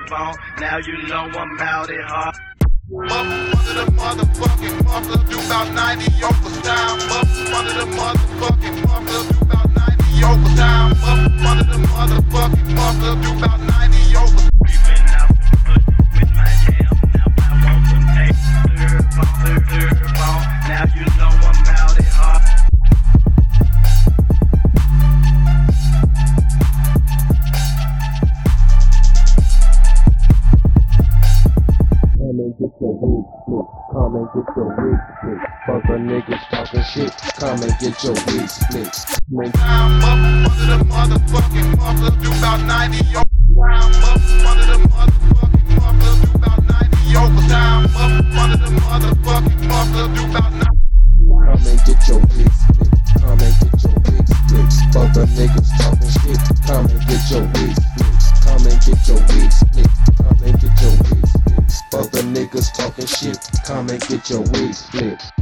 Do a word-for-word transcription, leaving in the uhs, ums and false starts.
nerve on. Now you know I'm out at heart. Up under the motherfucking muffler, do about ninety overtime. Up under the motherfucking muffler, do about ninety overtime. Up under the motherfucking muffler, do about ninety overtime. Creeping out the hood with my jam. Now I want some tape. Nerve on, nerve, nerve on. Now you know I'm out at heart. Come and get your wig split. Come and get your wig split. Fuck the niggas talking shit. Come and get your wig split. Man, I'm up under the motherfucking muffler, do about ninety overtime. Up under the motherfucking muffler, do about ninety overtime. Up under the motherfucking muffler, do about ninety. come and get your wig split. Come and get your wig split. Fuck the niggas talking shit. Come and get your wig split. Come and get your wig split. Come and get your wig split. Fuck the niggas talking shit. Come and get your wig split.